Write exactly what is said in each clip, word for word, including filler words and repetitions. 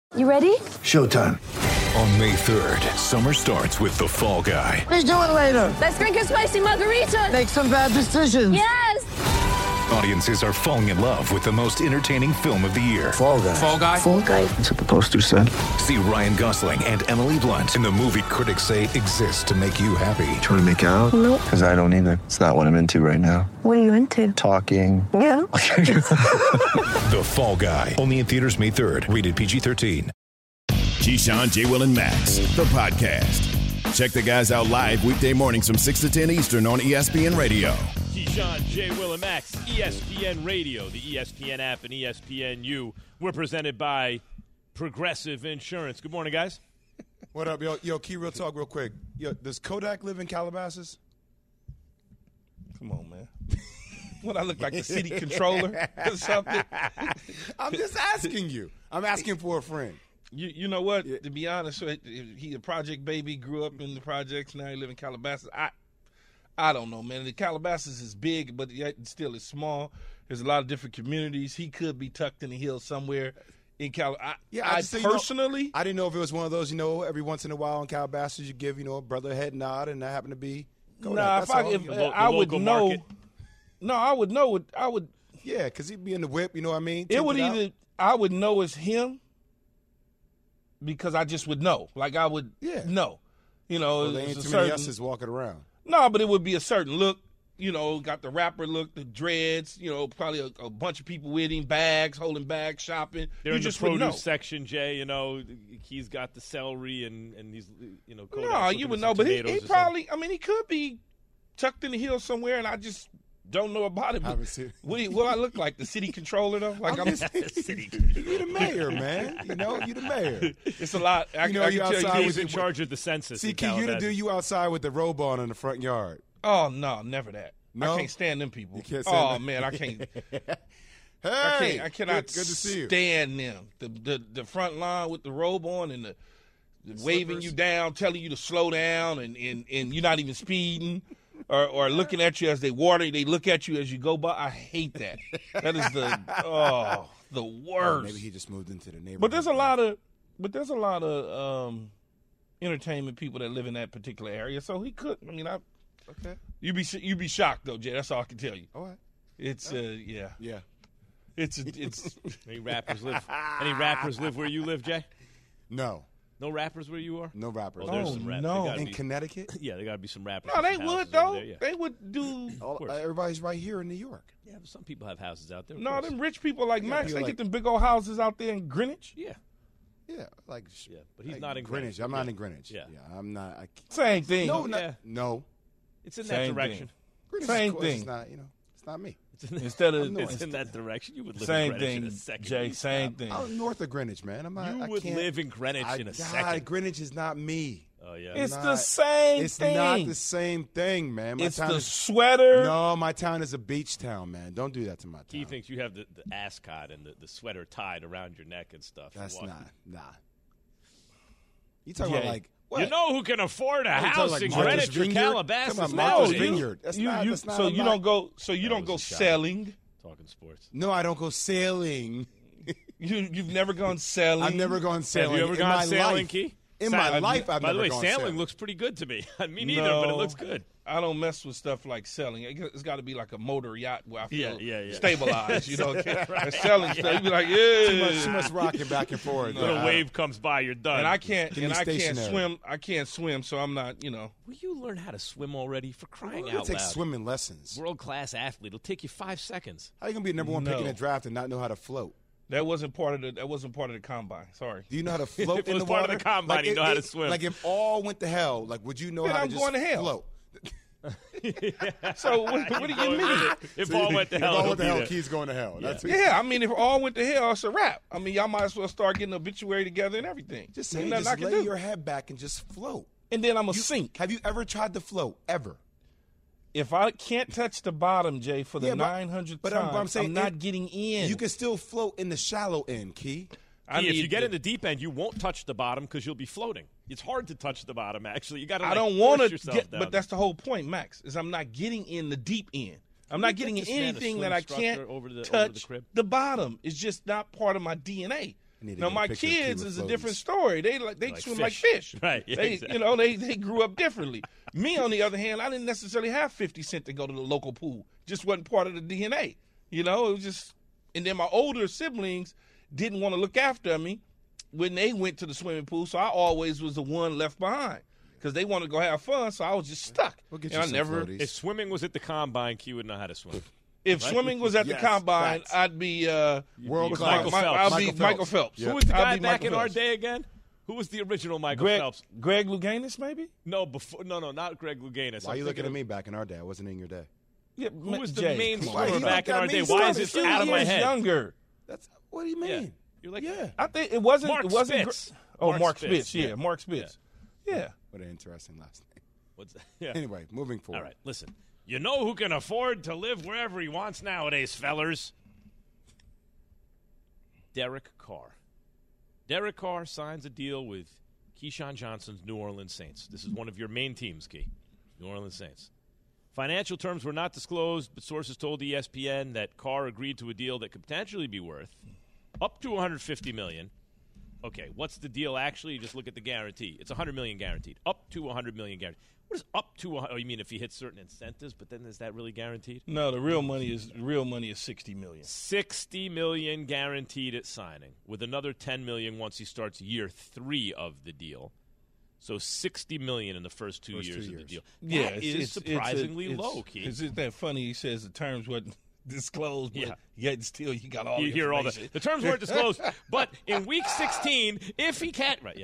You ready? Showtime. On May third, summer starts with The Fall Guy. Let's do it later. Let's drink a spicy margarita. Make some bad decisions. Yes! Audiences are falling in love with the most entertaining film of the year. Fall Guy. Fall Guy? Fall Guy. That's what the poster said. See Ryan Gosling and Emily Blunt in the movie critics say exists to make you happy. Trying to make it out? Nope. Because I don't either. It's not what I'm into right now. What are you into? Talking. Yeah. The Fall Guy. Only in theaters May third. Rated P G thirteen. Keyshawn, J. Will, and Max, the podcast. Check the guys out live weekday mornings from six to ten Eastern on E S P N Radio. Keyshawn, J. Will, and Max, E S P N Radio, the E S P N app, and E S P N U. We're presented by Progressive Insurance. Good morning, guys. What up, yo? Yo, Key, real talk real quick. Yo, does Kodak live in Calabasas? Come on, man. What, I look like the city controller or something? I'm just asking you. I'm asking for a friend. You you know what? Yeah. To be honest, he a project baby, grew up in the projects. Now he live in Calabasas. I I don't know, man. The Calabasas is big, but yet still is small. There's a lot of different communities. He could be tucked in the hills somewhere in Cal. I, yeah, I, I say, personally, you know, I didn't know if it was one of those. You know, every once in a while in Calabasas, you give you know a brother a head nod, and that happened to be Kodak. Nah, That's if I, all. if, You uh, know, I would know. Market. No, I would know it. I would. Yeah, because he'd be in the whip. You know what I mean? It would Tinted out. either I would know it's him. Because I just would know. Like, I would Yeah. know. You know, Well, there ain't it's too a many certain, us's walking around. No, but it would be a certain look. You know, got the rapper look, the dreads, you know, probably a, a bunch of people with him, bags, holding bags, shopping. They're you in just the would know. produce section, Jay. You know, he's got the celery and, and he's, you know, Kodak's No, looking you at would some know. But he, tomatoes he or probably, I mean, he could be tucked in the hills somewhere, and I just don't know about it. I But haven't seen- what, do you, what I look like? The city controller, though? Like, I'm, I'm just, you the mayor, man. You know, you the mayor. it's a lot. I, You know, I you can tell outside you. He's with in the- charge of the census. See, in Key, you the Calabasas. dude you outside with the robe on in the front yard. Oh, no, never that. No? I can't stand them people. You can't stand oh, them? man, I can't. Hey, I can't. I cannot good, good to see you. stand them. The, the the front line with the robe on and the, the waving you down, telling you to slow down, and, and, and you're not even speeding, or or looking at you as they water. They look at you as you go by. I hate that. That is the oh the worst. Maybe he just moved into the neighborhood. But there's a lot of but there's a lot of um, entertainment people that live in that particular area. So he could. I mean, I Okay. you be you be shocked though, Jay. That's all I can tell you. All right. It's uh yeah. Yeah. It's it's Any rappers live? Any rappers live where you live, Jay? No. No rappers where you are? No rappers. Well, there's Oh, some rap- no. they gotta In be- Connecticut? Yeah, there got to be some rappers. no, with they some would houses though. over there, yeah. They would do. All, course. uh, everybody's right here in New York. Yeah, but some people have houses out there. of No, course. them rich people like Max, people they like- get them big old houses out there in Greenwich. Yeah, Yeah, like yeah, but he's like not in Greenwich. Greenwich. I'm not Yeah. in Greenwich. Yeah. I'm not. I, Same thing. no, not, Yeah. no. It's in Same that direction. thing. Greenwich, Same of course, thing. It's not. You know, it's not me. Instead of No, It's in that direction. You would live same in Greenwich in thing, a second. Jay. You Same stop. thing. I'm north of Greenwich, man. I'm not. You I would can't, live in Greenwich I, in a God, second. Greenwich is not me. Oh yeah. It's not- the same It's thing. not the same thing, man. My It's town the is, sweater. No, my town is a beach town, man. Don't do that to my town. He thinks you have the, the ascot and the, the sweater tied around your neck and stuff. That's Walking- not. Nah. You talking Yeah. about like what? You know who can afford a You talking house like in Martha's Greenwich or Vineyard? Calabasas? Come on, now, Martha's you? Vineyard. That's You- not. you- that's not so a you lot. don't go. So you That don't was go a shot. selling. Talking sports. No, I don't go sailing. You you've never gone sailing. I've never gone sailing. Have you ever in gone my sailing, life. Key? In Sa- my I've- life, I've By never the way, gone sailing sailing. looks pretty good to me. Me neither, No, but it looks good. I don't mess with stuff like selling. It- It's got to be like a motor yacht where I Yeah, feel yeah, yeah. stabilized. You know, Right. selling stuff. You be like, yeah. Too much, too much rocking back and forth. Little Uh, wave comes by, you're done. And I can't. Give And me I can't stationary. swim. I can't swim. So I'm not. You know. Will you learn how to swim already? For crying I'm gonna out take loud. swimming lessons. World class athlete. It'll take you five seconds. How you gonna be number one pick in No. the draft and not know how to float? That wasn't part of the. That wasn't part of the combine. Sorry. Do you know how to float If it in was the part of water? the combine, Like, you it- know how to it- swim. Like if all went to hell, like would you know Then how I'm to just going to hell. float? So what, what do you mean? If all went to If hell, all he'll went to be hell, there. Key's going to hell. That's what Yeah, I mean, if all went to hell, it's a wrap. I mean, y'all might as well start getting obituary together and everything. Just Ain't say, nothing just I can lay do. your head back and just float. And then I'm a You- sink. Have you ever tried to float ever? If I can't touch the bottom, Jay, for the Yeah, but- nine hundredth but time, I'm- but I'm saying not it- getting in. You can still float in the shallow end, Key. I Key, if need you get the- in the deep end, you won't touch the bottom because you'll be floating. It's hard to touch the bottom, actually. You got to. I like, don't want force to yourself get, down. but that's the whole point, Max. Is I'm not getting in the deep end. I'm you not get getting in this man a anything swim that I instructor can't over the- over the touch crib? the bottom. It's just not part of my D N A. need to Now get a my picture of kids Key with is a floaties. different story. They like they Like swim fish. like fish. Right, yeah, they, exactly. You know, they they grew up differently. Me, on the other hand, I didn't necessarily have fifty cent to go to the local pool. Just wasn't part of the D N A. You know, it was just. And then my older siblings didn't want to look after me when they went to the swimming pool, so I always was the one left behind because they wanted to go have fun. So I was just stuck. We'll get and you I some never. floaties. If swimming was at the combine, Key would know how to swim. If Right? swimming was at Yes, the combine, facts. I'd be uh, World what's class. Michael Michael I'll Phelps. be Michael Michael Phelps. Phelps. Yeah. Who was the I'll guy be back Michael in our Phelps. day again? Who was the original Michael Greg, Phelps? Greg Louganis, maybe? No, before no, no, not Greg Louganis. Why are I'm you looking thinking at of- me back in our day? I wasn't in your day. Yeah, Who was the Jay, main come on. Why scorer you back look in at our me day? so Why is confused? this out of my Years head? Younger. That's what do you Yeah. mean? You're like, Yeah. I think it wasn't. Mark it wasn't. Gr- Spitz. oh, Mark Mark Spitz, Spitz. Yeah, yeah. Mark Spitz. Yeah. What an interesting last name. What's that? Yeah. Anyway, moving forward. All right, listen. You know who can afford to live wherever he wants nowadays, fellers? Derek Carr. Derek Carr signs a deal with Keyshawn Johnson's New Orleans Saints. This is one of your main teams, Key. New Orleans Saints. Financial terms were not disclosed, but sources told E S P N that Carr agreed to a deal that could potentially be worth up to one hundred fifty million dollars. Okay, what's the deal actually? You just look at the guarantee. It's one hundred million dollars guaranteed. Up to one hundred million dollars guaranteed. What is up to? Oh, you mean if he hits certain incentives? But then is that really guaranteed? No, the real money is real money is sixty million. Sixty million guaranteed at signing, with another ten million once he starts year three of the deal. So sixty million in the first two First years two of the years. deal. Yeah, That it's, is it's, surprisingly it's, low, it's, Keith. It's just that funny. He says the terms wasn't disclosed, but Yeah. yet still you got all You the hear all the information. the terms weren't disclosed, but in week sixteen, if he can't, right? Yeah.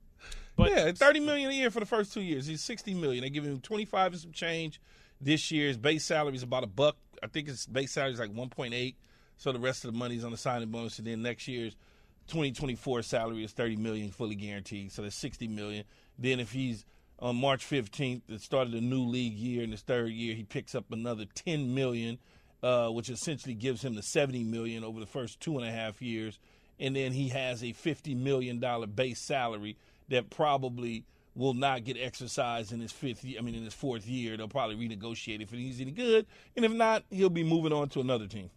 But yeah, thirty million a year for the first two years. He's sixty million. They give him twenty five and some change this year. His base salary is about a buck. I think his base salary is like one point eight. So the rest of the money's on the signing bonus, and then next year's twenty twenty four salary is thirty million, fully guaranteed. So that's sixty million. Then if he's on March fifteenth, the start of the new league year in his third year, he picks up another ten million, uh, which essentially gives him the seventy million over the first two and a half years. And then he has a fifty million dollar base salary that probably will not get exercised in his fifth year. I mean, in his fourth year, they'll probably renegotiate if he's any good, and if not, he'll be moving on to another team.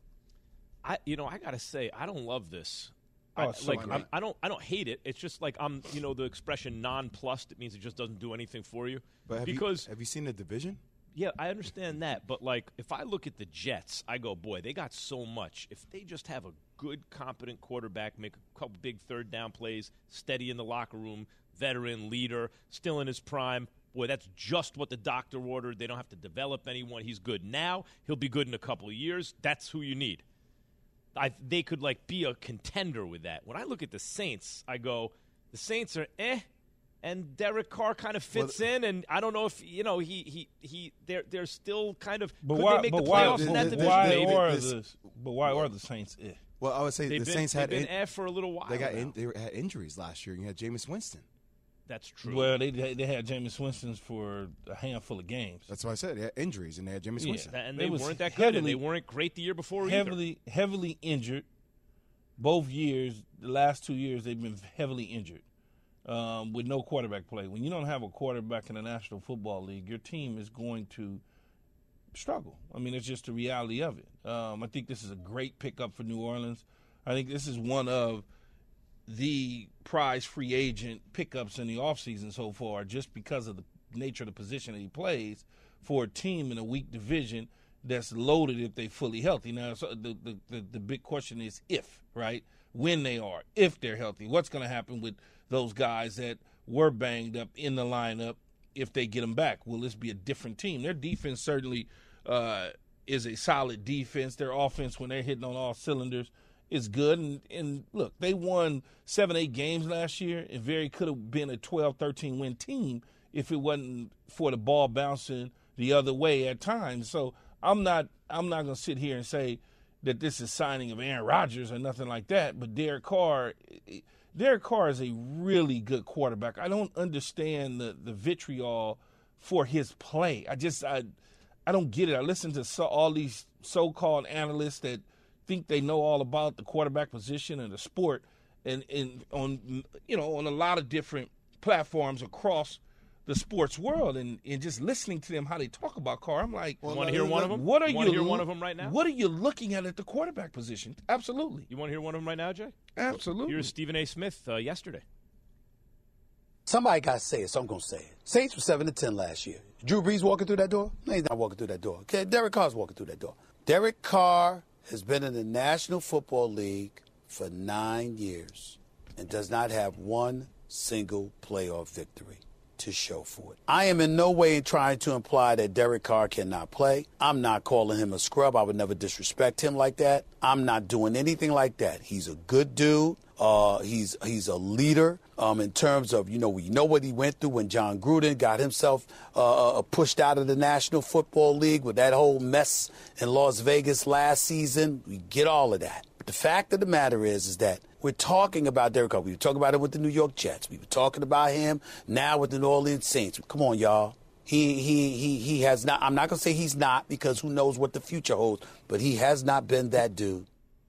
I, you know, I gotta say, I don't love this. Oh, I, it's so like, great. I'm, I don't, I don't hate it. It's just like I'm, you know, the expression nonplussed. It means it just doesn't do anything for you. But have because you, have you seen the division? yeah, I understand that, but like if I look at the Jets, I go, boy, they got so much. If they just have a good, competent quarterback, make a couple big third down plays, steady in the locker room, veteran leader, still in his prime. Boy, that's just what the doctor ordered. They don't have to develop anyone. He's good now. He'll be good in a couple of years. That's who you need. I, they could like be a contender with that. When I look at the Saints, I go, the Saints are eh, and Derek Carr kind of fits Well, in, and I don't know if you know he he he they're they're still kind of But could why? they make but the why? playoffs in that But division? why Maybe. are This- the? But why are the Saints? Eh? Well, I would say They've the been, Saints they've had been in, eh for a little while. they got now. in, they were- had injuries last year. You had Jameis Winston. That's true. Well, they they had Jameis Winston for a handful of games. That's what I said. They had injuries, and they had Jameis Yeah. Winston. That- and They they was weren't that good, and heavily- they weren't great the year before either. heavily heavily injured. Both years, the last two years, they've been heavily injured um, with no quarterback play. When you don't have a quarterback in the National Football League, your team is going to struggle. I mean, it's just the reality of it. Um, I think this is a great pickup for New Orleans. I think this is one of the prize free agent pickups in the offseason so far, just because of the nature of the position that he plays for a team in a weak division that's loaded if they fully healthy. Now, so the, the, the, the big question is if, right? When they are, if they're healthy. What's going to happen with those guys that were banged up in the lineup if they get them back? Will this be a different team? Their defense certainly uh, is a solid defense. Their offense, when they're hitting on all cylinders, is good. And, and look, they won seven, eight games last year. It very could have been a twelve, thirteen win team if it wasn't for the ball bouncing the other way at times. So I'm not I'm not going to sit here and say that this is signing of Aaron Rodgers or nothing like that, but Derek Carr, Derek Carr is a really good quarterback. I don't understand the, the vitriol for his play. I just I I don't get it. I listen to so, all these so-called analysts that think they know all about the quarterback position and the sport, and, and on you know on a lot of different platforms across the sports world and, and just listening to them how they talk about Carr, I'm like, well, want to hear one of them? What are you you? Want to hear one of them right now? What are you looking at at the quarterback position? Absolutely. You want to hear one of them right now, Jay? Absolutely. Here's Stephen A. Smith uh, yesterday. Somebody got to say it, so I'm going to say it. Saints were seven to ten last year. Drew Brees walking through that door? No, he's not walking through that door. Okay, Derek Carr's walking through that door. Derek Carr has been in the National Football League for nine years and does not have one single playoff victory to show for it. I am in no way trying to imply that Derek Carr cannot play. I'm not calling him a scrub. I would never disrespect him like that. I'm not doing anything like that. He's a good dude. Uh, he's he's a leader um, in terms of, you know, we know what he went through when John Gruden got himself uh, pushed out of the National Football League with that whole mess in Las Vegas last season. We get all of that. But the fact of the matter is, is that we're talking about Derek Carr. We were talking about him with the New York Jets. We were talking about him now with the New Orleans Saints. Come on, y'all. He he he he has not. I'm not gonna say he's not, because who knows what the future holds. But he has not been that dude.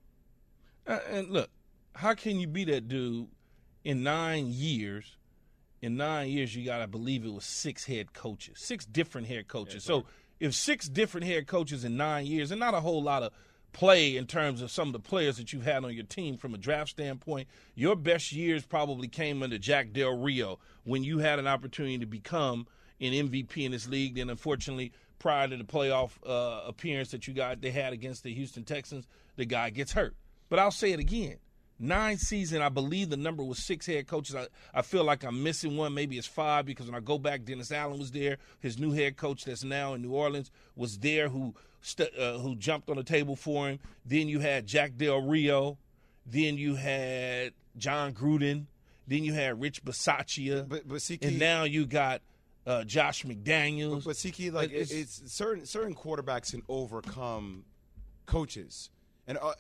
Uh, and look, how can you be that dude in nine years? In nine years, you got, I believe it was six head coaches, six different head coaches. Yeah, so if six different head coaches in nine years, and not a whole lot of play in terms of some of the players that you've had on your team from a draft standpoint, your best years probably came under Jack Del Rio when you had an opportunity to become an M V P in this league. Then, unfortunately, prior to the playoff uh, appearance that you got, they had against the Houston Texans, the guy gets hurt. But I'll say it again. Nine season, I believe the number was six head coaches. I, I feel like I'm missing one. Maybe it's five, because when I go back, Dennis Allen was there. His new head coach that's now in New Orleans was there, who st- uh, who jumped on the table for him. Then you had Jack Del Rio. Then you had John Gruden. Then you had Rich Bisaccia. But, but see, and now you got uh, Josh McDaniels. But, but see, Key, like it's, it's certain certain quarterbacks can overcome coaches, and uh,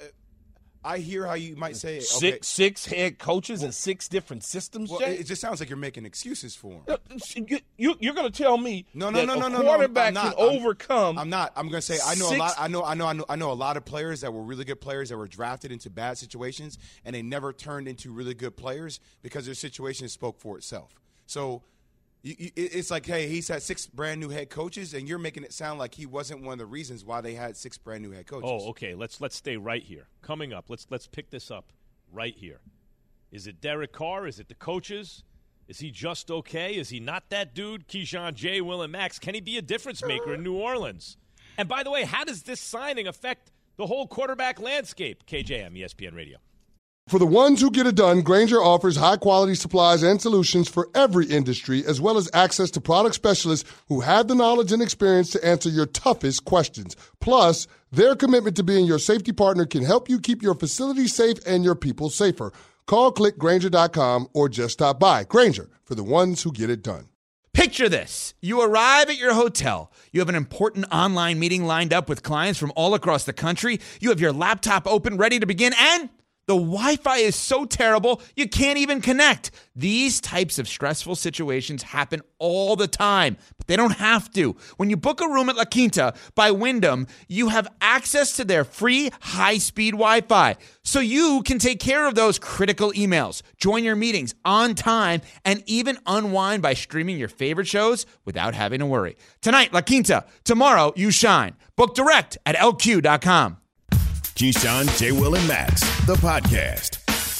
I hear how you might say six okay, six head coaches well, and six different systems. Well, Jay? It just sounds like you're making excuses for him. You, you, you're going to tell me no, no, that no, no, a no, quarterback no, can I'm, overcome? I'm not. I'm going to say I know six, a lot. I know. I know. I know. I know a lot of players that were really good players that were drafted into bad situations, and they never turned into really good players because their situation spoke for itself. So. You, you, it's like, hey, he's had six brand new head coaches, and you're making it sound like he wasn't one of the reasons why they had six brand new head coaches. Oh, okay. Let's let's stay right here. Coming up, let's let's pick this up right here. Is it Derek Carr? Is it the coaches? Is he just okay? Is he not that dude? Keyshawn, Jay, Will, and Max. Can he be a difference maker in New Orleans? And by the way, how does this signing affect the whole quarterback landscape? K J M, E S P N Radio. For the ones who get it done, Grainger offers high-quality supplies and solutions for every industry, as well as access to product specialists who have the knowledge and experience to answer your toughest questions. Plus, their commitment to being your safety partner can help you keep your facility safe and your people safer. Call, click Grainger dot com, or just stop by. Grainger, for the ones who get it done. Picture this. You arrive at your hotel. You have an important online meeting lined up with clients from all across the country. You have your laptop open, ready to begin, and the Wi-Fi is so terrible, you can't even connect. These types of stressful situations happen all the time, but they don't have to. When you book a room at La Quinta by Wyndham, you have access to their free high-speed Wi-Fi, so you can take care of those critical emails, join your meetings on time, and even unwind by streaming your favorite shows without having to worry. Tonight, La Quinta. Tomorrow, you shine. Book direct at L Q dot com. Keyshawn, J. Will, and Max, the podcast.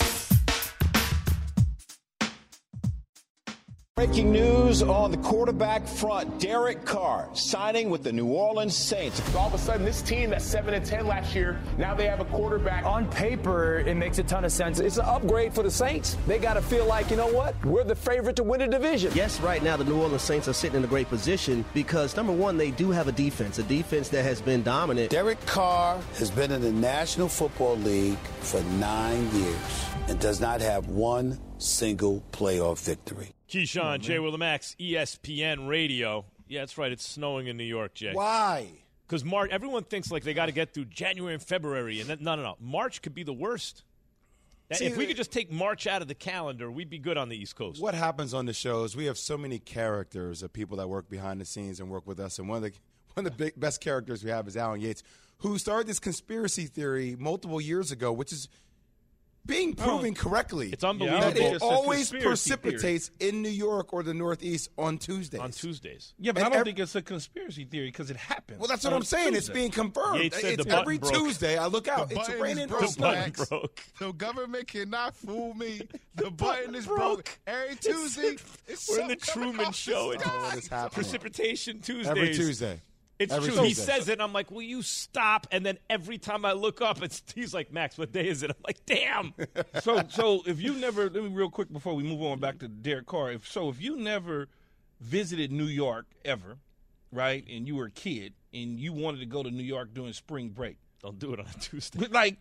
Breaking news on the quarterback front. Derek Carr signing with the New Orleans Saints. All of a sudden, this team that's seven and ten last year, now they have a quarterback. On paper, it makes a ton of sense. It's an upgrade for the Saints. They got to feel like, you know what? We're the favorite to win the division. Yes, right now the New Orleans Saints are sitting in a great position because, number one, they do have a defense, a defense that has been dominant. Derek Carr has been in the National Football League for nine years and does not have one single playoff victory. Keyshawn, Jay, Will, and Max, E S P N Radio. Yeah, that's right. It's snowing in New York, Jay. Why? Because March, everyone thinks like they got to get through January and February, and then, no, no, no. March could be the worst. That, See, if we could just take March out of the calendar, we'd be good on the East Coast. What happens on the show is we have so many characters of people that work behind the scenes and work with us, and one of the one of the big, best characters we have is Alan Yates, who started this conspiracy theory multiple years ago, which is being proven Oh. correctly. It's unbelievable. That it It's a always conspiracy precipitates in New York or the Northeast on Tuesdays. On Tuesdays. Yeah, but And I don't ev- think it's a conspiracy theory because it happens. Well, that's what on I'm saying. It's Tuesday. being confirmed. Yates said It's the every button broke. Tuesday I look out. The It's button raining is broke, or snowing. Max. broke. The government cannot fool me. The button is broke. broke. Every Tuesday, it's We're in the something coming Truman off the Show. It's sky. It's happening. Precipitation Tuesdays. Every Tuesday. It's Every true. He Tuesday. says it, and I'm like, will you stop? And then every time I look up, it's he's like, Max, what day is it? I'm like, damn. so so if you never let me real quick before we move on back to Derek Carr. If so, if you never visited New York ever, right, and you were a kid and you wanted to go to New York during spring break, don't do it on a Tuesday. But like,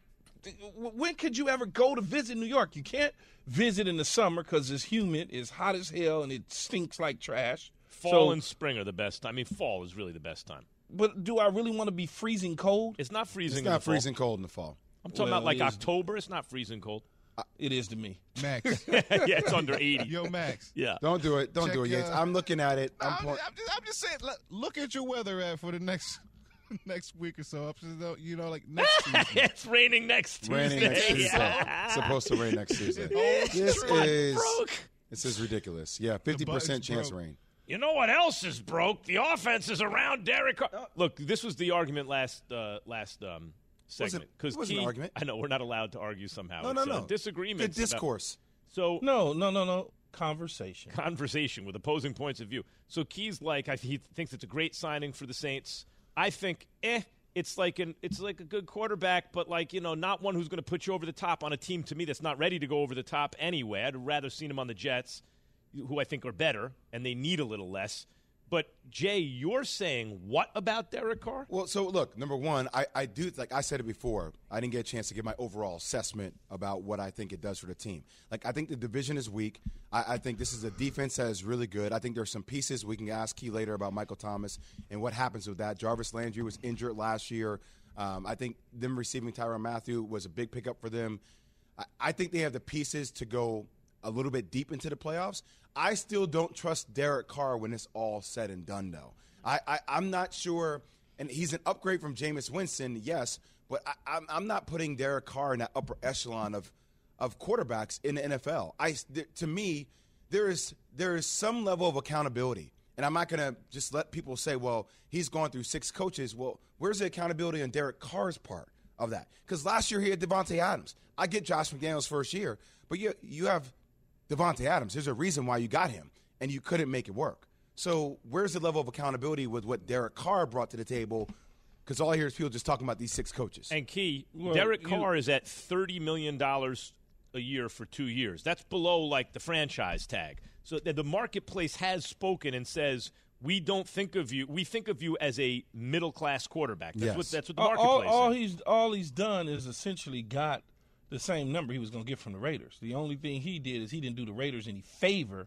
when could you ever go to visit New York? You can't visit in the summer because it's humid, it's hot as hell, and it stinks like trash. Fall so, and spring are the best time. I mean, fall is really the best time. But do I really want to be freezing cold? It's not freezing. It's in not the fall. freezing cold in the fall. I'm talking Well, about like it is- October. It's not freezing cold. It is to me. Max. Yeah, it's under eighty. Yo, Max. Yeah. Don't do it. Don't Check do it, Yates. your- I'm looking at it. No, I'm I'm, point- I'm just, I'm just saying, look, look at your weather app for the next next week or so. Up to, you know, like next Tuesday. It's raining next Tuesday. Raining next Tuesday. Yeah. It's supposed to rain next Tuesday. Oh, This What is broke? this is ridiculous. Yeah, fifty percent button's chance broke. rain. You know what else is broke? The offense is around Derek Carr. Look, this was the argument last uh, last um, segment. Wasn't- it wasn't an argument. I know we're not allowed to argue somehow. No, It's, no, uh, no. disagreements. Good about- discourse. So No, no, no, no. Conversation. conversation with opposing points of view. So Key's like, I, he thinks it's a great signing for the Saints. I think, eh, it's like an it's like a good quarterback, but like you know, not one who's going to put you over the top on a team to me that's not ready to go over the top anyway. I'd rather seen him on the Jets, who I think are better and they need a little less. But Jay, you're saying what about Derek Carr? Well, so look, number one, I, I do like I said it before. I didn't get a chance to give my overall assessment about what I think it does for the team. Like I think the division is weak. I, I think this is a defense that is really good. I think there's some pieces we can ask Key later about Michael Thomas and what happens with that. Jarvis Landry was injured last year. Um, I think them receiving Tyrann Mathieu was a big pickup for them. I, I think they have the pieces to go a little bit deep into the playoffs. I still don't trust Derek Carr when it's all said and done, though. I, I, I'm not sure, and he's an upgrade from Jameis Winston, yes, but I, I'm, I'm not putting Derek Carr in that upper echelon of, of quarterbacks in the N F L. I, th- to me, there is there is some level of accountability, and I'm not going to just let people say, well, he's gone through six coaches. Well, where's the accountability on Derek Carr's part of that? Because last year he had Devontae Adams. I get Josh McDaniels' first year, but you you have – Devontae Adams, there's a reason why you got him, and you couldn't make it work. So where's the level of accountability with what Derek Carr brought to the table? Because all I hear is people just talking about these six coaches. And Key, Well, Derek you- Carr is at thirty million dollars a year for two years. That's below, like, the franchise tag. So the, the marketplace has spoken and says, we don't think of you – we think of you as a middle-class quarterback. That's, Yes. what, that's what the all, all, marketplace all says. he's all he's done is essentially got the same number he was going to get from the Raiders. The only thing he did is he didn't do the Raiders any favor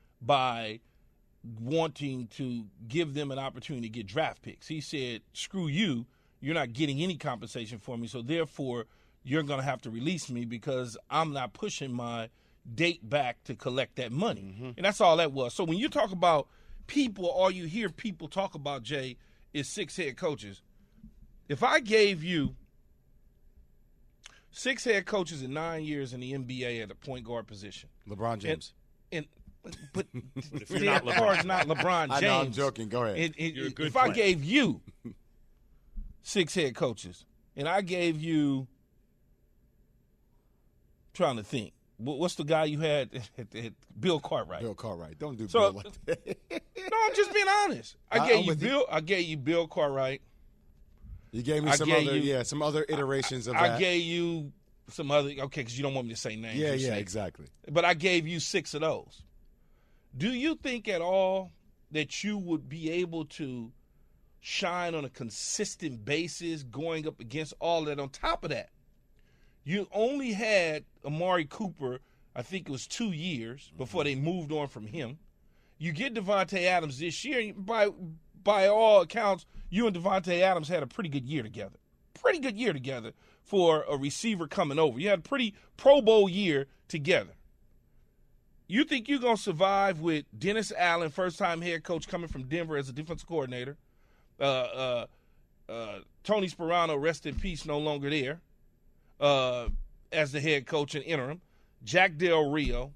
by wanting to give them an opportunity to get draft picks. He said, screw you, you're not getting any compensation for me, so therefore you're going to have to release me because I'm not pushing my date back to collect that money. Mm-hmm. And that's all that was. So when you talk about people, all you hear people talk about, Jay, is six head coaches. If I gave you six head coaches in nine years in the N B A at the point guard position. LeBron James. And, and but if you're Derek not Carr's LeBron. not LeBron James. I know, I'm joking. Go ahead. And- and You're a good if I friend. gave you six head coaches, and I gave you, trying to think, what- what's the guy you had? At, at, Bill Cartwright. Bill Cartwright. Don't do So- Bill like that. No, I'm just being honest. I I- gave I'm you with you. Bill. I gave you Bill Cartwright. You gave me I some gave other, you- yeah, some other iterations of I that. gave you some other. Okay, because you don't want me to say names. yeah, You yeah, say- exactly. But I gave you six of those. Do you think at all that you would be able to shine on a consistent basis going up against all that? On top of that, you only had Amari Cooper, I think it was two years before they moved on from him. You get Devontae Adams this year. and By, by all accounts, you and Devontae Adams had a pretty good year together. Pretty good year together for a receiver coming over. You had a pretty Pro Bowl year together. You think you're going to survive with Dennis Allen, first-time head coach coming from Denver as a defensive coordinator, uh, uh, uh, Tony Sparano, rest in peace, no longer there, uh, as the head coach in interim, Jack Del Rio,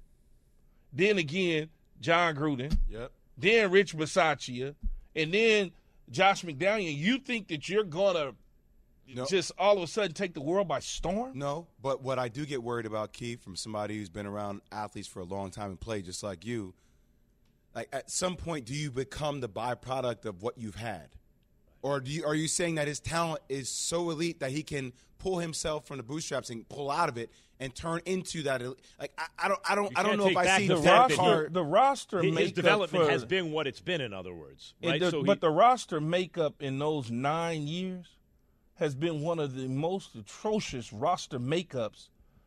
then again John Gruden, yep. then Rich Bisaccia, and then Josh McDaniel. You think that you're going to no. just all of a sudden take the world by storm? No, but what I do get worried about, Keith, from somebody who's been around athletes for a long time and played just like you, like at some point do you become the byproduct of what you've had? Or do you, are you saying that his talent is so elite that he can pull himself from the bootstraps and pull out of it and turn into that? Like I, I don't, I don't, You I don't can't know if take I back see the Derek roster. Carr. The roster his, his makeup development for, has been what it's been. In other words, right? The, so he, but the roster makeup in those nine years has been one of the most atrocious roster makeups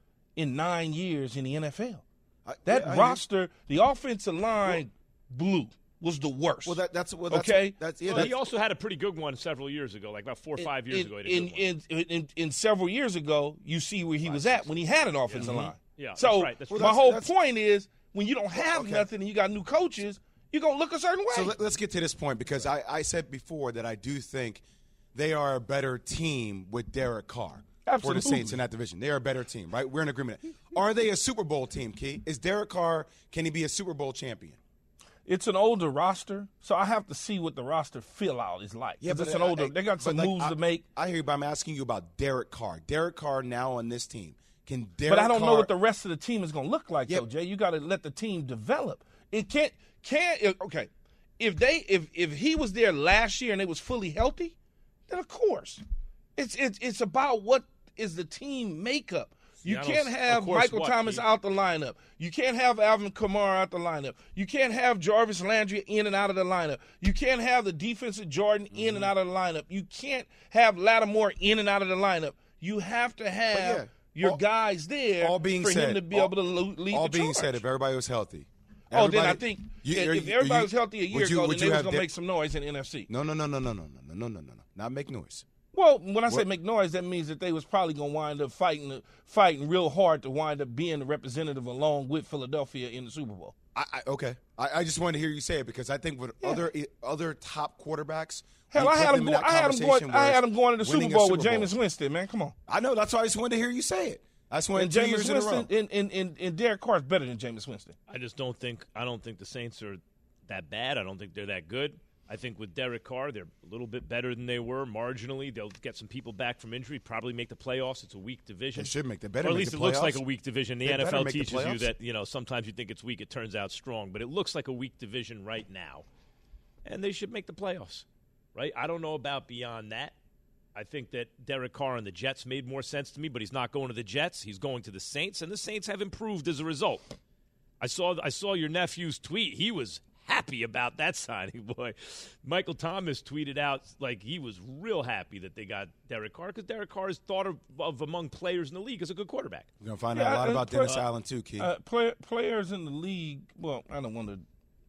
in nine years in the N F L. I, that yeah, roster, the offensive line, well, blew. Was the worst. Well, that, that's well, that's, okay. That's, yeah, well, that's, he also had a pretty good one several years ago, like about four or in, five years in, ago. In, in, in, in in several years ago, you see where he was at when he had an offensive yeah. line. Yeah, so that's right. That's my right. whole that's, point is, when you don't have okay. nothing and you got new coaches, you're gonna look a certain way. So let, let's get to this point because I, I said before that I do think they are a better team with Derek Carr. Absolutely. For the Saints in that division. They are a better team, right? We're in agreement. Are they a Super Bowl team, Key? Is Derek Carr, can he be a Super Bowl champion? It's an older roster, so I have to see what the roster fill out is like. Yeah, but it's an I, older. I, they got some like, moves I, to make. I hear you, but I'm asking you about Derek Carr. Derek Carr now on this team. Can Derek But I don't Carr, know what the rest of the team is going to look like, yep. though, Jay. You got to let the team develop. It can't. Can't. Okay. If they. If if he was there last year and they was fully healthy, then of course, it's it's it's about what is the team makeup. You Yeah, can't have Michael what, Thomas he, out the lineup. You can't have Alvin Kamara out the lineup. You can't have Jarvis Landry in and out of the lineup. You can't have the defensive Jordan in mm-hmm. and out of the lineup. You can't have Lattimore in and out of the lineup. You have to have yeah, your all, guys there all being for said, him to be all, able to lead all the being charge. said, if everybody was healthy. Oh, then I think you, if, you, if everybody you, was healthy a year you, ago, then they was going to de- make some noise in the N F C. No, no, no, no, no, no, no, no, no, no, no. Not make noise. Well, when I say what? make noise, that means that they was probably going to wind up fighting fighting real hard to wind up being the representative along with Philadelphia in the Super Bowl. I, I, okay. I, I just wanted to hear you say it because I think with yeah. other other top quarterbacks, hell, I had, them go, I, had them going, I had them going to the Super Bowl with Jameis Winston, man. Come on. I know. That's why I just wanted to hear you say it. I just wanted two years in a row. And, and, and, and Derek Carr is better than Jameis Winston. I just don't think I don't think the Saints are that bad. I don't think they're that good. I think with Derek Carr, they're a little bit better than they were marginally. They'll get some people back from injury, probably make the playoffs. It's a weak division. They should make the better. Or at least it looks like a weak division. The they N F L teaches the you that, you know, sometimes you think it's weak, it turns out strong. But it looks like a weak division right now. And they should make the playoffs, right? I don't know about beyond that. I think that Derek Carr and the Jets made more sense to me, but he's not going to the Jets. He's going to the Saints, and the Saints have improved as a result. I saw I saw your nephew's tweet. He was happy about that signing, boy. Michael Thomas tweeted out like he was real happy that they got Derek Carr because Derek Carr is thought of, of among players in the league as a good quarterback. We're going to find yeah, out a lot uh, about play, Dennis uh, Allen, too, Keith. Uh, play, players in the league, well, I don't want to,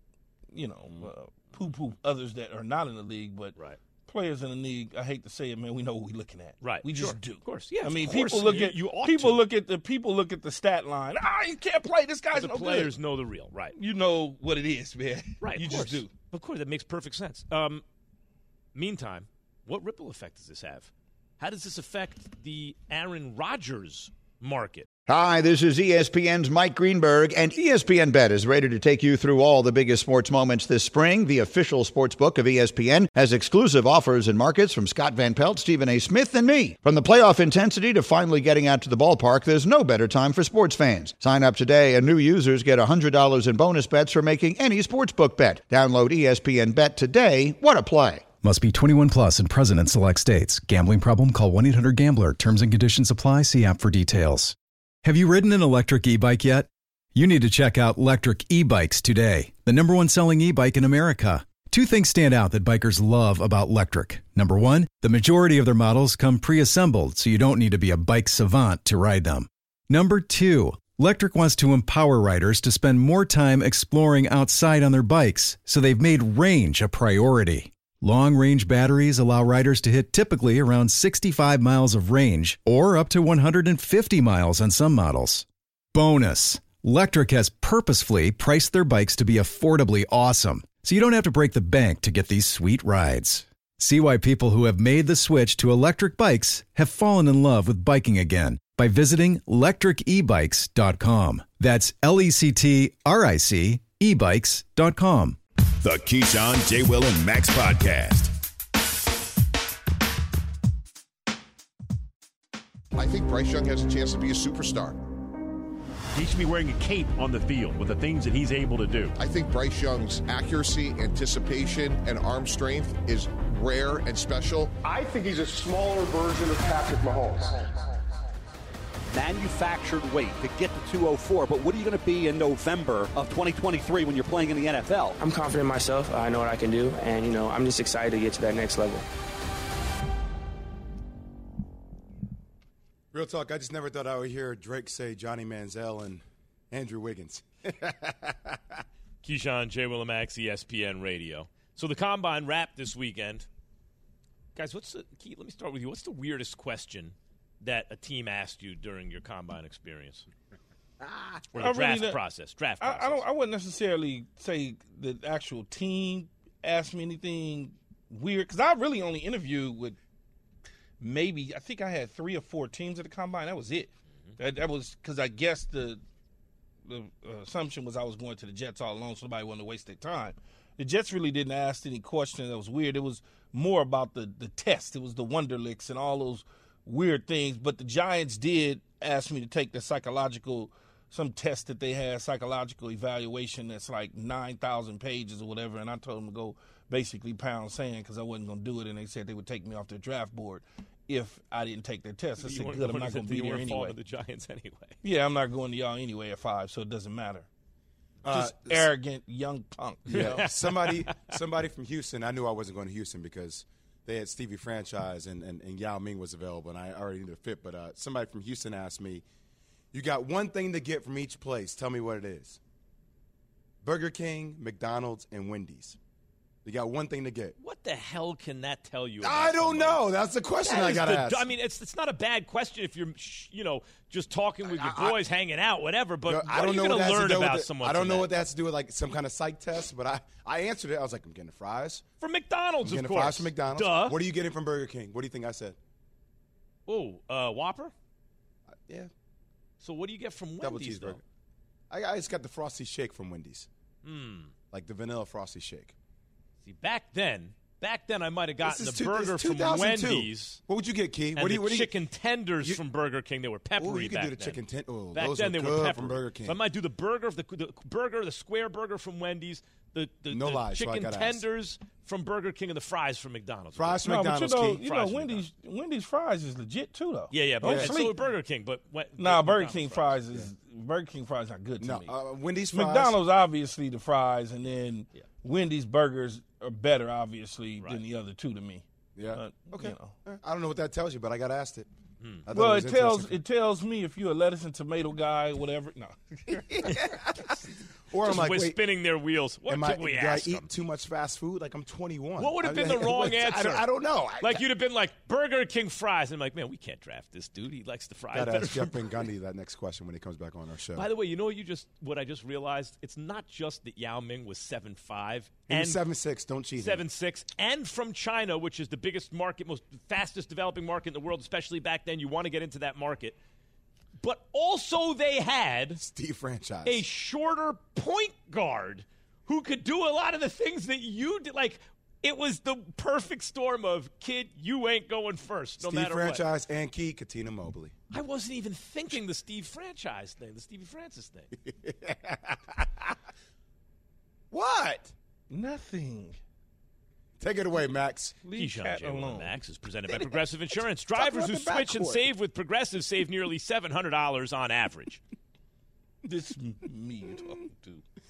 you know, uh, poo-poo others that are not in the league, but right. players in the league, I hate to say it, man, we know what we're looking at. Right. We sure. just do. Of course. Yeah. I mean, of course. people look you, at you ought people to. look at the people look at the stat line. Ah, you can't play. This guy's the no players good. know the real. Right. You know what it is, man. Right. You of just course. do. Of course, that makes perfect sense. Um, meantime, what ripple effect does this have? How does this affect the Aaron Rodgers market? Hi, this is E S P N's Mike Greenberg, and E S P N Bet is ready to take you through all the biggest sports moments this spring. The official sports book of E S P N has exclusive offers and markets from Scott Van Pelt, Stephen A. Smith, and me. From the playoff intensity to finally getting out to the ballpark, there's no better time for sports fans. Sign up today, and new users get one hundred dollars in bonus bets for making any sportsbook bet. Download E S P N Bet today. What a play. Must be twenty-one plus and present in select states. Gambling problem? Call one eight hundred gambler. Terms and conditions apply. See app for details. Have you ridden an electric e-bike yet? You need to check out Lectric E-Bikes today, the number one selling e-bike in America. Two things stand out that bikers love about Lectric. Number one, the majority of their models come pre-assembled, so you don't need to be a bike savant to ride them. Number two, Lectric wants to empower riders to spend more time exploring outside on their bikes, so they've made range a priority. Long-range batteries allow riders to hit typically around sixty-five miles of range or up to one hundred fifty miles on some models. Bonus, Lectric has purposefully priced their bikes to be affordably awesome, so you don't have to break the bank to get these sweet rides. See why people who have made the switch to electric bikes have fallen in love with biking again by visiting lectric e bikes dot com. That's L E C T R I C e bikes dot com. The Keyshawn, J. Will, and Max Podcast. I think Bryce Young has a chance to be a superstar. He should be wearing a cape on the field with the things that he's able to do. I think Bryce Young's accuracy, anticipation, and arm strength is rare and special. I think he's a smaller version of Patrick Mahomes. Manufactured weight to get to two oh four, but what are you going to be in November of twenty twenty-three when you're playing in the N F L? I'm confident in myself. I know what I can do, and, you know, I'm just excited to get to that next level. Real talk, I just never thought I would hear Drake say Johnny Manziel and Andrew Wiggins. Keyshawn, J. Will and Max, E S P N Radio. So the Combine wrapped this weekend. Guys, what's the key? Let me start with you. What's the weirdest question that a team asked you during your Combine experience? Or the I draft really process? Draft I, process. I don't. I wouldn't necessarily say the actual team asked me anything weird, because I really only interviewed with maybe, I think I had three or four teams at the Combine. That was it. Mm-hmm. That, that was because I guess the the uh, assumption was I was going to the Jets all alone, so nobody wanted to waste their time. The Jets really didn't ask any questions that was weird. It was more about the, the test. It was the Wonderlicks and all those weird things. But the Giants did ask me to take the psychological, some test that they had, psychological evaluation that's like nine thousand pages or whatever, and I told them to go basically pound sand because I wasn't going to do it, and they said they would take me off their draft board if I didn't take their test. I said, good, I'm not going to be there anyway. The Giants anyway. Yeah, I'm not going to y'all anyway at five, so it doesn't matter. Uh, Just arrogant young punk. You Yeah, know? somebody somebody from Houston. I knew I wasn't going to Houston because they had Stevie Franchise and, and, and Yao Ming was available, and I already knew the fit. But uh, somebody from Houston asked me, you got one thing to get from each place. Tell me what it is. Burger King, McDonald's, and Wendy's. You got one thing to get. What the hell can that tell you? About I don't somebody? know. That's the question That I is got to the- ask. I mean, it's it's not a bad question if you're, sh- you know, just talking with your boys, hanging out, whatever. But No, what I don't are you know going what that to has learn to do with about it. someone? I don't from know that? what that has to do with like some kind of psych test, but I, I answered it. I was like, I'm getting the fries. From McDonald's, I'm of getting course. the fries from McDonald's. Duh. What are you getting from Burger King? What do you think I said? Oh, uh, Whopper? Yeah. So what do you get from Double Wendy's, cheeseburger. though? I, I just got the Frosty Shake from Wendy's. Hmm. Like the vanilla Frosty Shake. See, back then, back then I might have gotten This the is two- burger this is from two thousand two. Wendy's. What would you get, Key? And What do you- the what do you- chicken tenders you- from Burger King. They were peppery Ooh, you could back do the then. chicken ten- ooh, back those then were they good were from peppery. Burger King. So I might do the burger, the, the burger, the square burger from Wendy's, the, the, No the lies, so I chicken gotta ask. tenders from Burger King, and the fries from McDonald's. Fries from No, McDonald's, but you know, Key. you know Fries from Wendy's Wendy's fries is legit too, though. Yeah, yeah, but Don't and so sleep. with Burger King, but what, Nah, what Burger McDonald's King fries is Burger King fries are good to No, me. uh, Wendy's fries. McDonald's obviously the fries, and then Wendy's burgers are better obviously than the other two to me. Yeah. But, Okay. you know. Uh, I don't know what that tells you, but I got asked it. I thought Well, was it tells interesting. it tells me if you're a lettuce and tomato guy, whatever. No. Or I'm Just like, was wait, spinning their wheels. What am could I, we do ask I eat them? too much fast food? Like I'm twenty-one. What would have I been mean, the wrong what- answer? I don't, I don't know. I, Like you'd have been like Burger King fries, and I'm like, man, we can't draft this dude. He likes the fries. Gotta better ask Jeff Van Gundy that next question when he comes back on our show. By the way, you know what you just what I just realized? It's not just that Yao Ming was seven five He and was seven six. Don't cheat. him. seven six, and from China, which is the biggest market, most fastest developing market in the world, especially back then. You want to get into that market. But also they had Steve Franchise, a shorter point guard who could do a lot of the things that you did. Like, it was the perfect storm of, kid, you ain't going first, no Steve matter Franchise and Key Katina Mobley. what. I wasn't even thinking the Steve Franchise thing, the Stevie Francis thing. What? Nothing. Take it away, Max. Keyshawn, J. Will, and alone. Max is presented by Progressive Insurance. Drivers who about the switch and backcourt. save with Progressive save nearly seven hundred dollars on average. This is me you're talking to.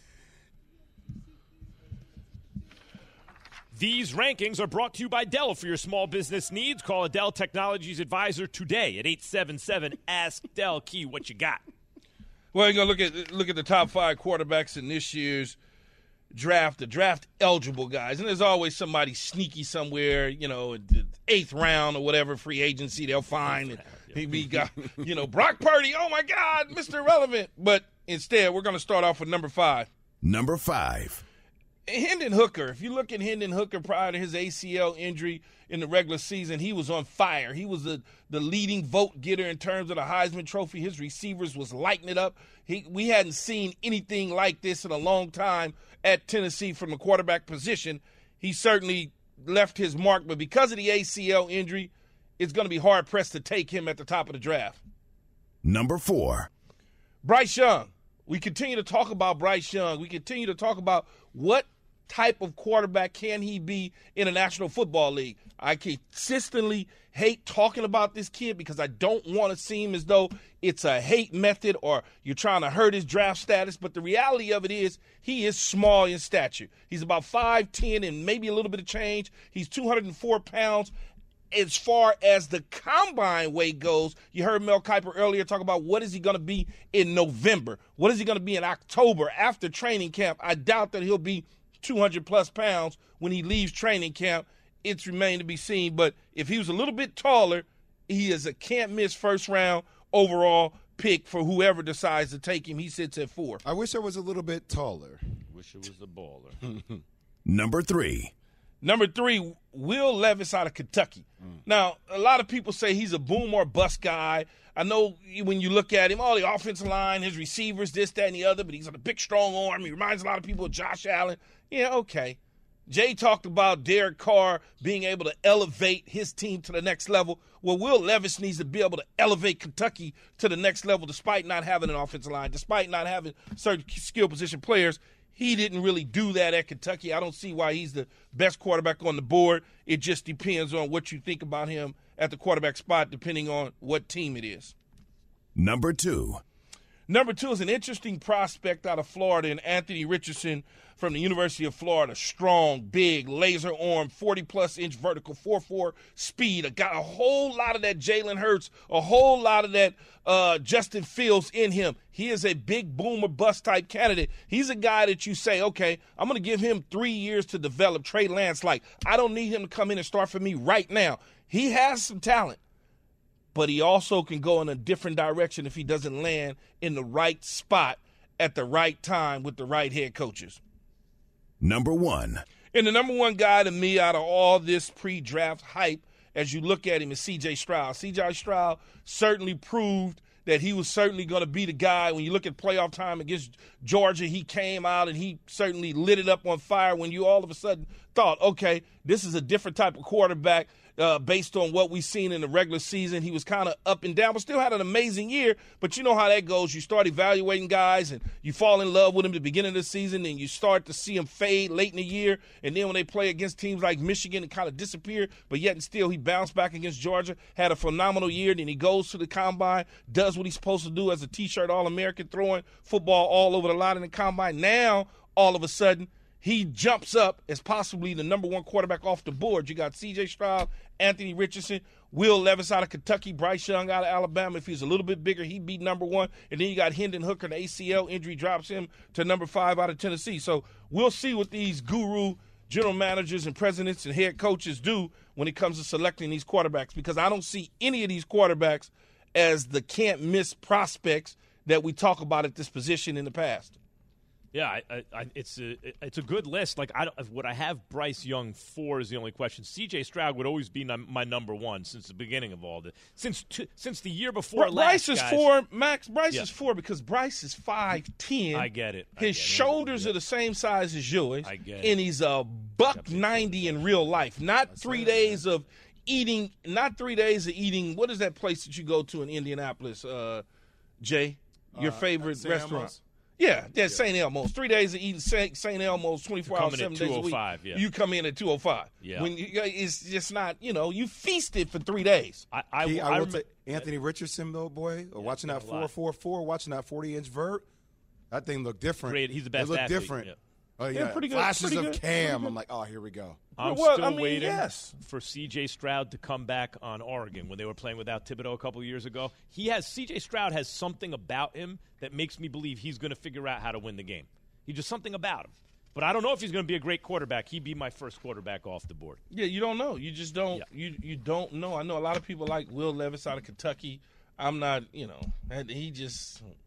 These rankings are brought to you by Dell. For your small business needs, call a Dell Technologies advisor today at eight seven seven, ask Dell. Key, what you got? Well, you're gonna look at look at the top five quarterbacks in this year's draft, the draft eligible guys, and there's always somebody sneaky somewhere, you know, the eighth round or whatever free agency they'll find, and he we got, you know, Brock Purdy. Oh my God, Mister Irrelevant. But instead, we're gonna start off with number five. Number five. Hendon Hooker, if you look at Hendon Hooker prior to his A C L injury in the regular season, he was on fire. He was the, the leading vote getter in terms of the Heisman Trophy. His receivers was lighting it up. He, we hadn't seen anything like this in a long time at Tennessee from the quarterback position. He certainly left his mark, but because of the A C L injury, it's going to be hard-pressed to take him at the top of the draft. Number four. Bryce Young. We continue to talk about Bryce Young. We continue to talk about what type of quarterback can he be in a National Football League. I consistently hate talking about this kid because I don't want to seem as though it's a hate method or you're trying to hurt his draft status. But the reality of it is he is small in stature. He's about five ten and maybe a little bit of change. He's two hundred four pounds. As far as the combine weight goes, you heard Mel Kiper earlier talk about what is he going to be in November? What is he going to be in October after training camp? I doubt that he'll be two hundred plus pounds when he leaves training camp. It's remained to be seen. But if he was a little bit taller, he is a can't-miss first-round overall pick for whoever decides to take him. He sits at four. I wish I was a little bit taller. Wish it was a baller. Number three. Number three, Will Levis out of Kentucky. Mm. Now, a lot of people say he's a boom or bust guy. I know when you look at him, all the offensive line, his receivers, this, that, and the other, but he's got a big, strong arm. He reminds a lot of people of Josh Allen. Yeah, okay. Jay talked about Derek Carr being able to elevate his team to the next level. Well, Will Levis needs to be able to elevate Kentucky to the next level despite not having an offensive line, despite not having certain skill position players. He didn't really do that at Kentucky. I don't see why he's the best quarterback on the board. It just depends on what you think about him at the quarterback spot, depending on what team it is. Number two. Number two is an interesting prospect out of Florida, and Anthony Richardson from the University of Florida. Strong, big, laser arm, forty-plus inch vertical, four four speed. I got a whole lot of that Jalen Hurts, a whole lot of that uh, Justin Fields in him. He is a big boomer bust type candidate. He's a guy that you say, okay, I'm going to give him three years to develop. Trey Lance, like, I don't need him to come in and start for me right now. He has some talent, but he also can go in a different direction if he doesn't land in the right spot at the right time with the right head coaches. Number one. And the number one guy to me out of all this pre-draft hype, as you look at him, is C J Stroud. C J Stroud certainly proved that he was certainly going to be the guy. When you look at playoff time against Georgia, he came out and he certainly lit it up on fire when you all of a sudden thought, okay, this is a different type of quarterback. Uh, based on what we've seen in the regular season, he was kind of up and down, but still had an amazing year. But you know how that goes. You start evaluating guys, and you fall in love with them at the beginning of the season, and you start to see them fade late in the year. And then when they play against teams like Michigan, it kind of disappeared. But yet and still, he bounced back against Georgia, had a phenomenal year. Then he goes to the combine, does what he's supposed to do as a T-shirt All-American, throwing football all over the line in the combine. Now, all of a sudden, he jumps up as possibly the number one quarterback off the board. You got C J Stroud, Anthony Richardson, Will Levis out of Kentucky, Bryce Young out of Alabama. If he's a little bit bigger, he'd be number one. And then you got Hendon Hooker, the A C L injury drops him to number five out of Tennessee. So we'll see what these guru general managers and presidents and head coaches do when it comes to selecting these quarterbacks, because I don't see any of these quarterbacks as the can't-miss prospects that we talk about at this position in the past. Yeah, I, I, I, it's a it's a good list. Like, I don't, would I have Bryce Young four is the only question. C J Stroud would always be num- my number one since the beginning of all this. Since t- since the year before Bryce last, is guys. four. Max Bryce Yeah. is four because Bryce is five ten. I get it. I His get it. shoulders are the same size as yours. I get it. And he's a buck ninety in real life. Not three days of eating. Not three days of eating. What is that place that you go to in Indianapolis, uh, Jay? Your Uh, favorite Saint restaurant? Elmo's. Yeah, that's Saint Elmo's. Three days of eating Saint Saint Elmo's, twenty-four To come hours, in seven at days a week. two oh five, yeah. You come in at two oh five. Yeah. When you, it's just not, you know, you feasted for three days. I, I, He- I, I will rem- say Anthony Richardson, though, boy, or watching that a lot. four four four, watching that forty-inch vert, that thing looked different. Great. He's the best It looked athlete, different. yeah. Oh, yeah. Yeah, pretty good, Flashes pretty of good, Cam. pretty good. I'm like, oh, here we go. I'm Well, still I mean, waiting yes. for C J Stroud to come back on Oregon when they were playing without Thibodeau a couple of years ago. He has C J Stroud has something about him that makes me believe he's going to figure out how to win the game. He's just something about him. But I don't know if he's going to be a great quarterback. He'd be my first quarterback off the board. Yeah, you don't know. You just don't. Yeah. You you don't know. I know a lot of people like Will Levis out of Kentucky. I'm not. You know, and he just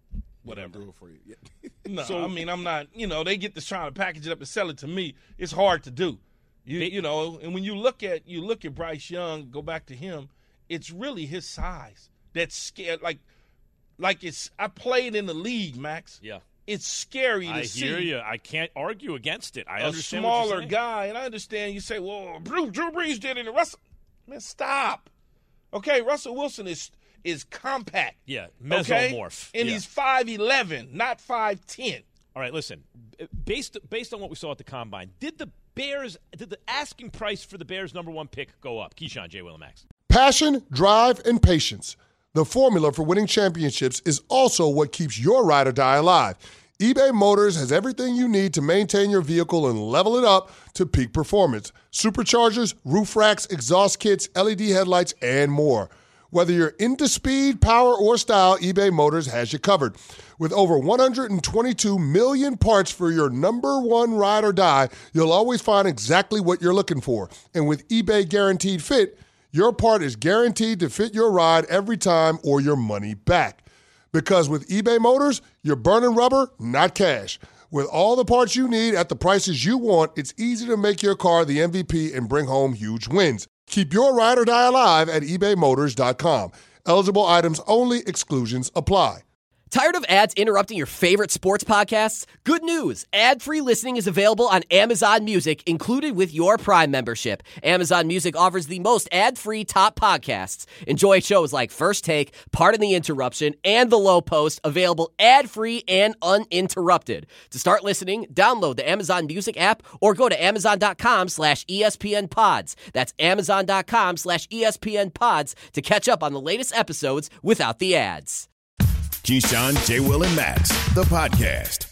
whatever. Do it for you. Yeah. No, So- I mean, I'm not, you know, they get to trying to package it up and sell it to me. It's hard to do. You, you know, and when you look at you look at Bryce Young, go back to him, it's really his size that's scared. Like, like it's, I played in the league, Max. Yeah. It's scary to I see. hear you. I can't argue against it. I a understand what you're smaller saying. guy, and I understand you say, well, Drew, Drew Brees did it, and Russell, man, stop. Okay, Russell Wilson is is compact. Yeah, okay? mesomorph. And Yeah. he's five eleven, not five ten. All right, listen. Based based on what we saw at the Combine, did the Bears, did the asking price for the Bears' number one pick go up? Keyshawn, J. Will, and Max. Passion, drive, and patience. The formula for winning championships is also what keeps your ride or die alive. eBay Motors has everything you need to maintain your vehicle and level it up to peak performance. Superchargers, roof racks, exhaust kits, L E D headlights, and more. Whether you're into speed, power, or style, eBay Motors has you covered. With over one hundred twenty-two million parts for your number one ride or die, you'll always find exactly what you're looking for. And with eBay Guaranteed Fit, your part is guaranteed to fit your ride every time or your money back. Because with eBay Motors, you're burning rubber, not cash. With all the parts you need at the prices you want, it's easy to make your car the M V P and bring home huge wins. Keep your ride or die alive at ebay motors dot com. Eligible items only. Exclusions apply. Tired of ads interrupting your favorite sports podcasts? Good news. Ad-free listening is available on Amazon Music, included with your Prime membership. Amazon Music offers the most ad-free top podcasts. Enjoy shows like First Take, Pardon the Interruption, and The Low Post, available ad-free and uninterrupted. To start listening, download the Amazon Music app or go to amazon.com slash ESPN pods. That's amazon.com slash ESPN pods to catch up on the latest episodes without the ads. Keyshawn, J. Will, and Max, the podcast.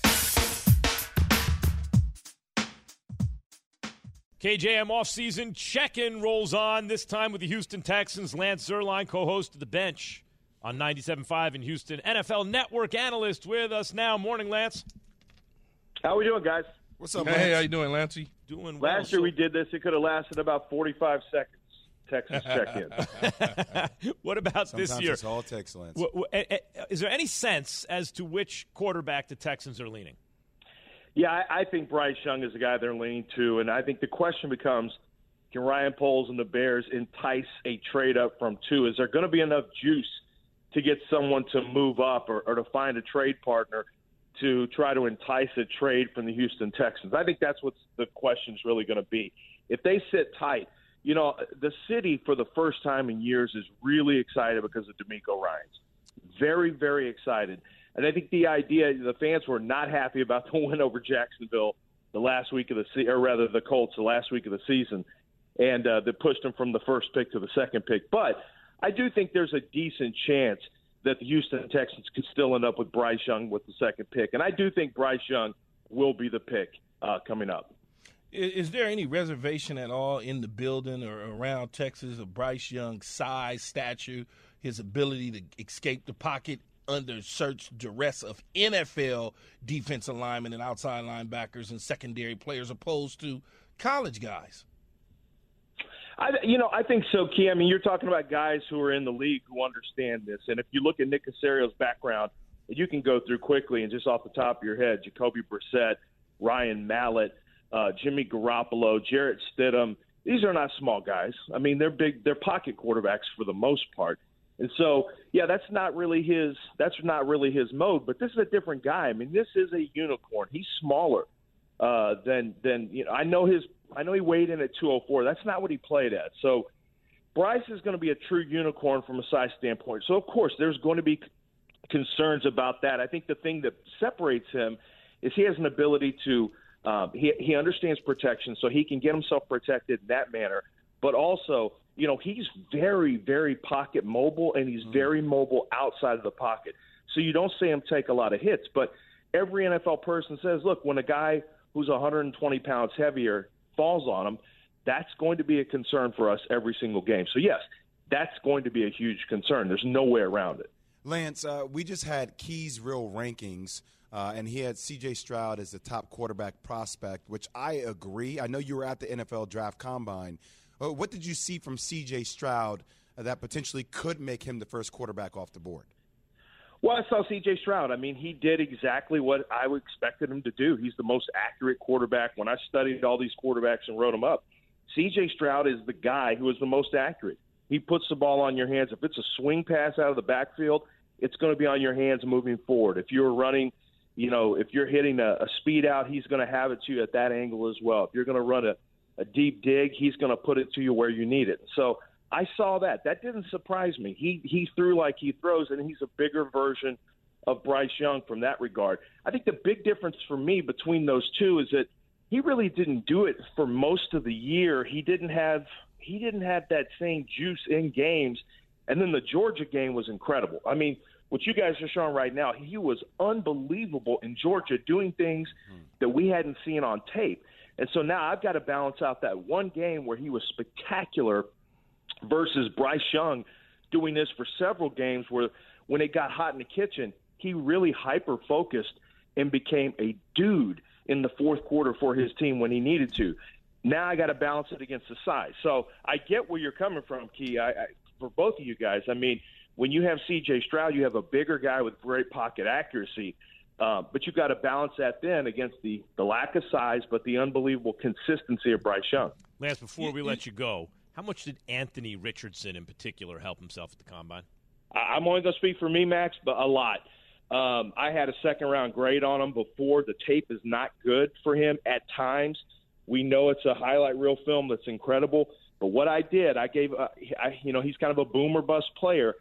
K J M offseason check-in rolls on, this time with the Houston Texans. Lance Zierlein, co-host of The Bench on ninety-seven point five in Houston. N F L Network analyst with us now. Morning, Lance. How we doing, guys? What's up, Hey, Lance? how you doing, Lancey? Doing well. Last year So- we did this. It could have lasted about forty-five seconds. Texas check-in. What about Sometimes this year? it's all text, Lance. Wh- wh- eh, eh, Is there any sense as to which quarterback the Texans are leaning? Yeah, I, I think Bryce Young is the guy they're leaning to, and I think the question becomes, can Ryan Poles and the Bears entice a trade up from two? Is there going to be enough juice to get someone to move up or, or to find a trade partner to try to entice a trade from the Houston Texans? I think that's what the question's really going to be. If they sit tight, you know, the city for the first time in years is really excited because of DeMeco Ryans. Very, very excited. And I think the idea, the fans were not happy about the win over Jacksonville the last week of the season, or rather the Colts the last week of the season, and uh, that pushed them from the first pick to the second pick. But I do think there's a decent chance that the Houston Texans could still end up with Bryce Young with the second pick. And I do think Bryce Young will be the pick uh, coming up. Is there any reservation at all in the building or around Texas of Bryce Young's size, stature, his ability to escape the pocket under such duress of N F L defensive linemen and outside linebackers and secondary players opposed to college guys? I, you know, I think so, Key. I mean, you're talking about guys who are in the league who understand this. And if you look at Nick Casario's background, you can go through quickly and just off the top of your head, Jacoby Brissett, Ryan Mallett, Uh, Jimmy Garoppolo, Jarrett Stidham. These are not small guys. I mean, they're big. They're pocket quarterbacks for the most part. And so, yeah, that's not really his. That's not really his mode. But this is a different guy. I mean, this is a unicorn. He's smaller uh, than than you know. I know his. I know he weighed in at two oh four. That's not what he played at. So Bryce is going to be a true unicorn from a size standpoint. So of course, there's going to be concerns about that. I think the thing that separates him is he has an ability to. Um, he he understands protection, so he can get himself protected in that manner. But also, you know, he's very, very pocket mobile, and he's very mobile outside of the pocket. So you don't see him take a lot of hits. But every N F L person says, look, when a guy who's one hundred twenty pounds heavier falls on him, that's going to be a concern for us every single game. So, yes, that's going to be a huge concern. There's no way around it. Lance, uh, we just had Key's Real Rankings. Uh, and he had C J Stroud as the top quarterback prospect, which I agree. I know you were at the N F L Draft Combine. Uh, what did you see from C J Stroud uh, that potentially could make him the first quarterback off the board? Well, I saw C J Stroud. I mean, he did exactly what I expected him to do. He's the most accurate quarterback. When I studied all these quarterbacks and wrote them up, C J Stroud is the guy who is the most accurate. He puts the ball on your hands. If it's a swing pass out of the backfield, it's going to be on your hands moving forward. If you're running, you know, if you're hitting a, a speed out, he's going to have it to you at that angle as well. If you're going to run a, a deep dig, he's going to put it to you where you need it. So I saw that. That didn't surprise me. He he threw like he throws, and he's a bigger version of Bryce Young from that regard. I think the big difference for me between those two is that he really didn't do it for most of the year. He didn't have he didn't have that same juice in games. And then the Georgia game was incredible. I mean, what you guys are showing right now, he was unbelievable in Georgia, doing things that we hadn't seen on tape. And so now I've got to balance out that one game where he was spectacular versus Bryce Young doing this for several games where when it got hot in the kitchen, he really hyper-focused and became a dude in the fourth quarter for his team when he needed to. Now I got to balance it against the size. So I get where you're coming from, Key, I, I, for both of you guys. I mean, when you have C J Stroud, you have a bigger guy with great pocket accuracy. Uh, but you've got to balance that then against the, the lack of size but the unbelievable consistency of Bryce Young. Lance, before we let you go, how much did Anthony Richardson in particular help himself at the Combine? I'm only going to speak for me, Max, but a lot. Um, I had a second-round grade on him before. The tape is not good for him at times. We know it's a highlight reel film that's incredible. But what I did, I gave uh, – I, you know, he's kind of a boom or bust player.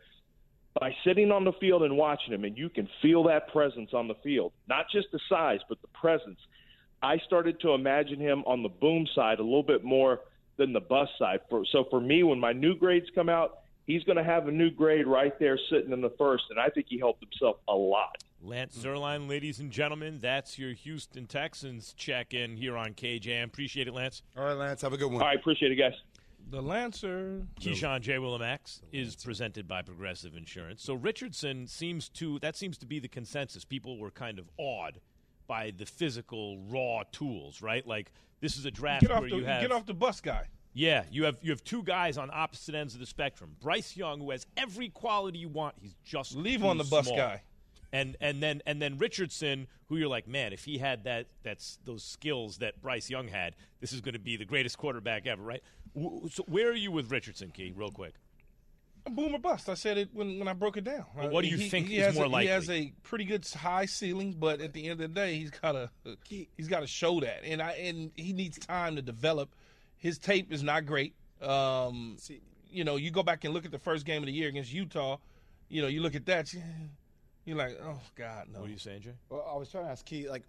By sitting on the field and watching him, and you can feel that presence on the field, not just the size, but the presence, I started to imagine him on the boom side a little bit more than the bust side. For, so for me, when my new grades come out, he's going to have a new grade right there sitting in the first, and I think he helped himself a lot. Lance Zierlein, ladies and gentlemen, that's your Houston Texans check-in here on K J M. Appreciate it, Lance. All right, Lance, have a good one. All right, appreciate it, guys. The Lancer. Keyshawn J. Willimax is presented by Progressive Insurance. So Richardson seems to – that seems to be the consensus. People were kind of awed by the physical, raw tools, right? Like this is a draft get off where the, you have – Get off the bus guy. Yeah, you have you have two guys on opposite ends of the spectrum. Bryce Young, who has every quality you want, he's just leave on the bus small. guy, and and then and then Richardson, who you're like, man, if he had that that's those skills that Bryce Young had, this is going to be the greatest quarterback ever, right? So where are you with Richardson, Key? Real quick. Boom or bust. I said it when, when I broke it down. Well, what do you he, think he is has more a, likely? He has a pretty good high ceiling, but at the end of the day, he's got to he's got to show that, and I and he needs time to develop. His tape is not great. Um, See, you know, you go back and look at the first game of the year against Utah. You know, you look at that, you're like, oh God, no. What are you saying, Jay? Well, I was trying to ask Key, like,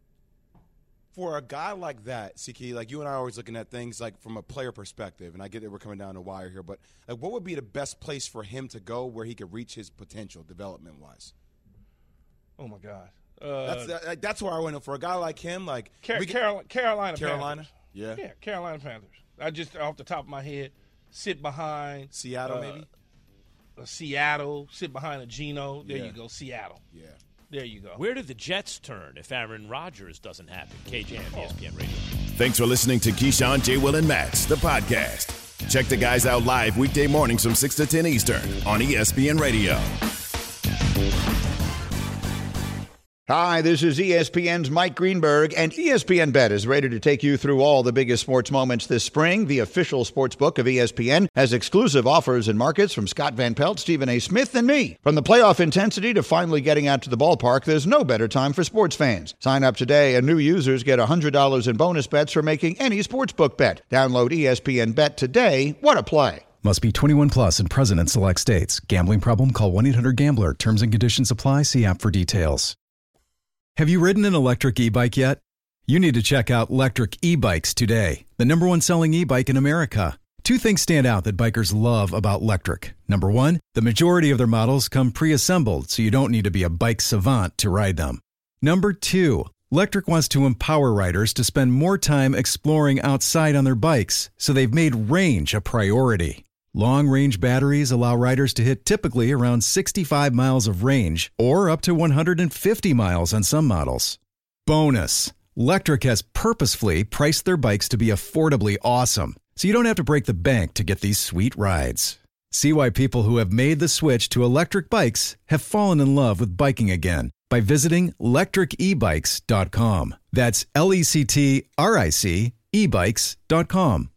for a guy like that, see, Key, like you and I are always looking at things like from a player perspective, and I get that we're coming down the wire here, but like, what would be the best place for him to go where he could reach his potential development-wise? Oh my God, uh, that's that, that's where I went for a guy like him, like Car- we Carolina, Carolina, Carolina, Panthers. yeah, yeah, Carolina Panthers. I just off the top of my head, sit behind Seattle, uh, maybe a Seattle, sit behind a Geno. There yeah. you go, Seattle. Yeah. There you go. Where do the Jets turn if Aaron Rodgers doesn't happen? K J M, E S P N Radio. Thanks for listening to Keyshawn, J. Will, and Max, the podcast. Check the guys out live weekday mornings from six to ten Eastern on E S P N Radio. Hi, this is E S P N's Mike Greenberg, and E S P N Bet is ready to take you through all the biggest sports moments this spring. The official sports book of E S P N has exclusive offers and markets from Scott Van Pelt, Stephen A. Smith, and me. From the playoff intensity to finally getting out to the ballpark, there's no better time for sports fans. Sign up today, and new users get one hundred dollars in bonus bets for making any sportsbook bet. Download E S P N Bet today. What a play. Must be twenty-one plus and present in select states. Gambling problem? Call one eight hundred gambler. Terms and conditions apply. See app for details. Have you ridden an electric e-bike yet? You need to check out Lectric E-Bikes today, the number one selling e-bike in America. Two things stand out that bikers love about Lectric. Number one, the majority of their models come pre-assembled, so you don't need to be a bike savant to ride them. Number two, Lectric wants to empower riders to spend more time exploring outside on their bikes, so they've made range a priority. Long-range batteries allow riders to hit typically around sixty-five miles of range or up to one hundred fifty miles on some models. Bonus, Lectric has purposefully priced their bikes to be affordably awesome, so you don't have to break the bank to get these sweet rides. See why people who have made the switch to electric bikes have fallen in love with biking again by visiting electric e bikes dot com. That's L E C T R I C e bikes dot com.